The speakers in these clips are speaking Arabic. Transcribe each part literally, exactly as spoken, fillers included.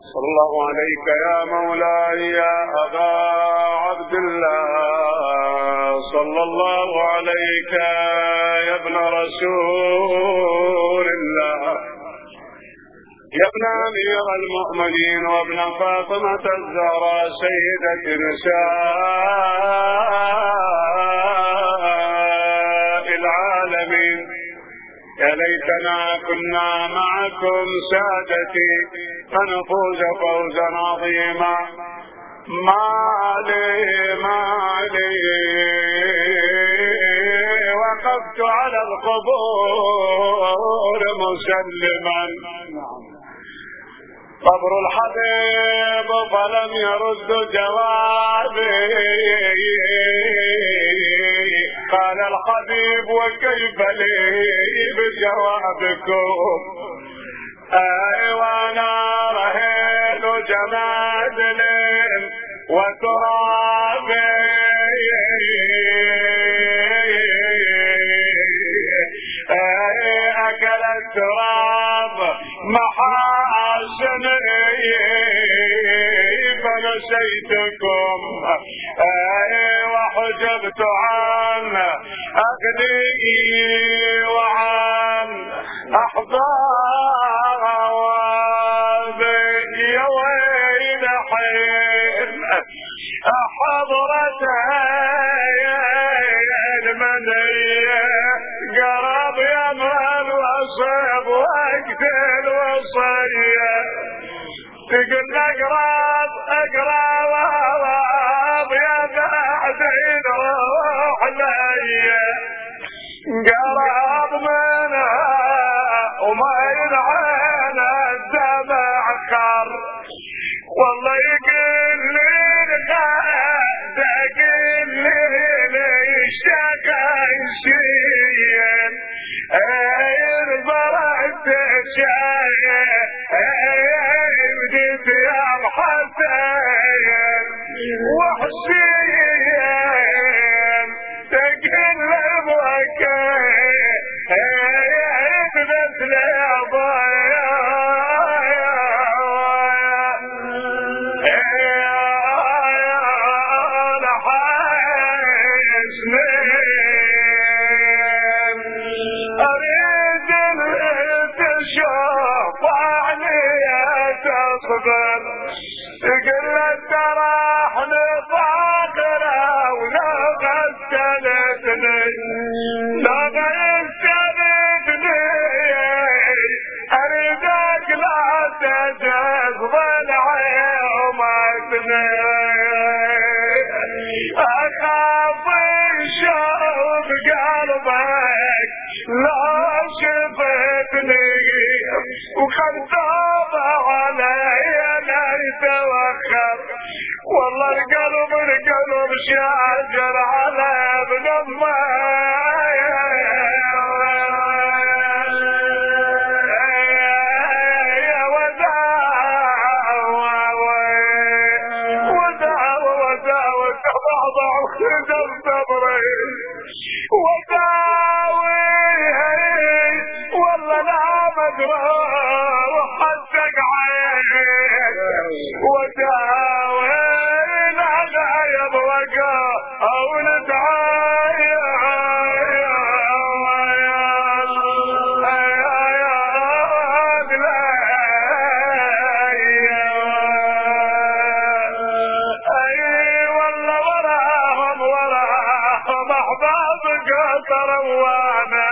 صلى الله عليك يا مولاي يا أبا عبد الله، صلى الله عليك يا ابن رسول الله، يا ابن أمير المؤمنين وابن فاطمة الزهراء سيدة نساء العالمين. يا ليتنا كنا معكم سادتي فنفوز فوزا عظيما. مالي مالي وقفت على القبور مسلما قبر الحبيب فلم يرد جوابي. قال الحبيب وكيف لي بجوابكم؟ أي وانا رهين جمادل وترابي أكل التراب محاسني فنسيتكم وحجبت عن أغني وعن أحبابي. يا ويل حين حضرتها المنية قرب يمر وصيب واقتل وصية. تقول اقرب اقرب يا بعدين روح لي قرب منها وما ينعين الدمع خر. والله يقل لي الغاد يقل لي الشقا يشيل البرد شايل بديت يا الحسين وحسين تقلب وكيف مثل ضيا تقلت تراح لفاقرة ولا غسلتني لا غسلتني أريدك لا تجذب العيومتني. أخاف الشوق قلبك لا شفتني وخذاب علي يتوخر. والله القلب القلب شاجر على ابن امه يا وداع وداع وداع وتضعضع خدم صبري وداوي والله لا مدرى وحدك عين وداوي لا يبغى او ندعي وانا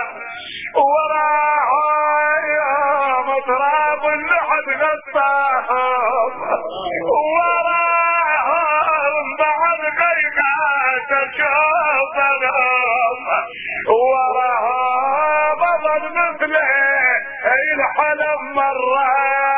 وراها مطراب اللحد غطاهم وراها بعد غيبات شوفنهم وراها بطل مثله الحلم مرة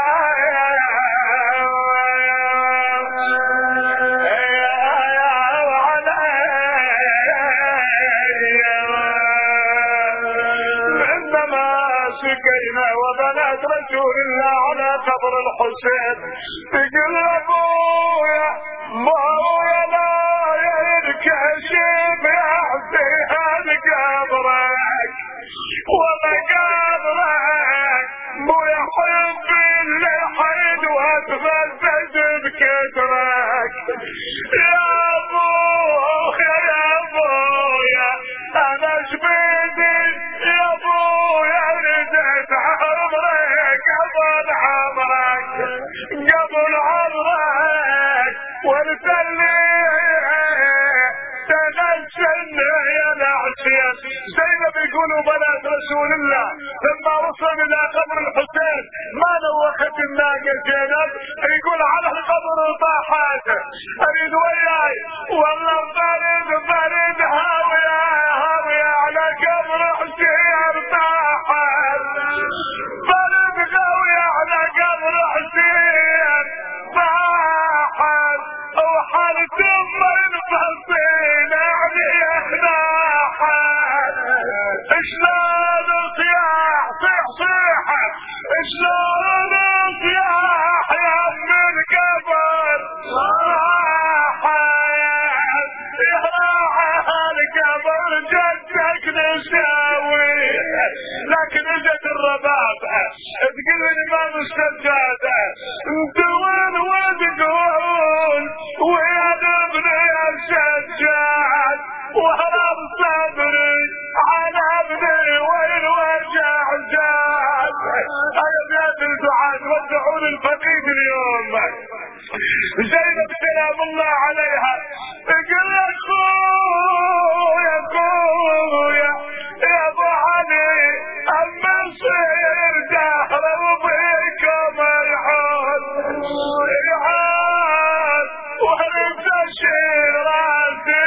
وبنات رسول الله على قبر الحسين. تقول ابويا مويا لا ينكشف يا حسين قبرك ولا قبرك مو يحب اللحد واتفز بكترك يا ابويا يا ابويا انا شبيدي يا ابويا ردت عمرك قبل عمرك قبل عمرك وانت اللي تغشنا يا العشية. زينب يقولوا بنات رسول الله لما وصل الى قبر الحسين ما نوخت الناقة زينب، يقول على القبر طاحت اريد وياي والله برد برد هاوية هاوية على قبر حسين طاحت برد هاوية على قبر حسين طاحت وحالة امين فلسطين علي اخناحت شلون صياح صيح صيحة شلون صياح يا من القبر راحت راحة القبر جدك نساوي لكن اجت الربابة تقول الامام السجادة انت وين وتقول وين ابني السجاد وهرب صبري على ابني وين وجع زاد. يا بيت الدعاء ودعون الفقيد اليوم. زينب سلام الله عليها تقول يا اخويا اخويا يا ابو علي اما نصير دهر وبيكم الحب يعاد وهرب تشيل راسي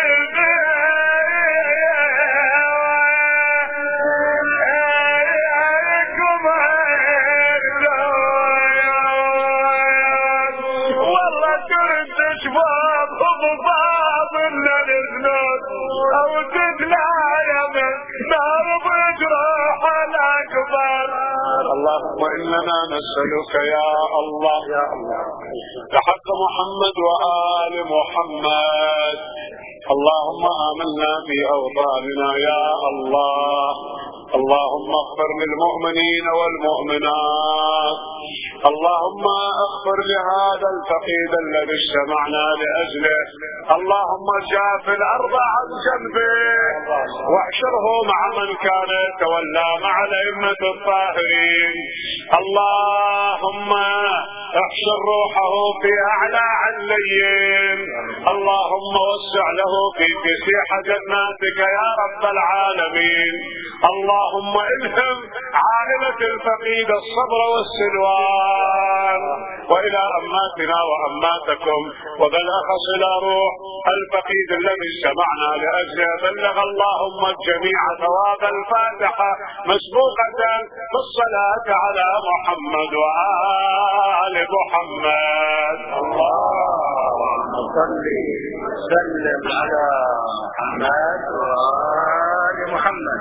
والله ترد شباب ضباب الا الزنود او تدلع يمن نار بجروح الاكبر. اللهم اننا نسألك يا الله بحق محمد وآل محمد اللهم آمنا في أوطاننا يا الله. اللهم اغفر للمؤمنين والمؤمنات. اللهم اغفر لهذا الفقيد الذي اجتمعنا لأجله. اللهم شاف الأرض عن جنبه واحشره مع من كان يتولى مع الأئمة الطاهرين. اللهم احشر روحه في أعلى عليين. اللهم وسع له في فسيح جناتك يا رب العالمين. اللهم الهم عائلة الفقيد الصبر والسلوان وإلى أماتنا وأماتكم وبالأخص إلى روح الفقيد الذي اجتمعنا لأجله. بلغ اللهم الجميع ثواب الفاتحة مسبوقة بالصلاة على محمد وآل محمد. اللهم صل وسلم على محمد وآل محمد.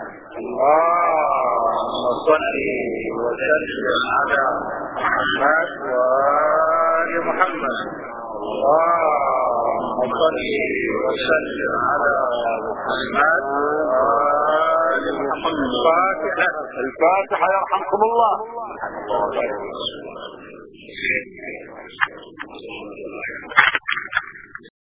اللهم صل وسلم على محمد وآل محمد. اللهم صل وسلم على محمد وآل محمد. الفاتحة الفاتحة يرحمكم الله.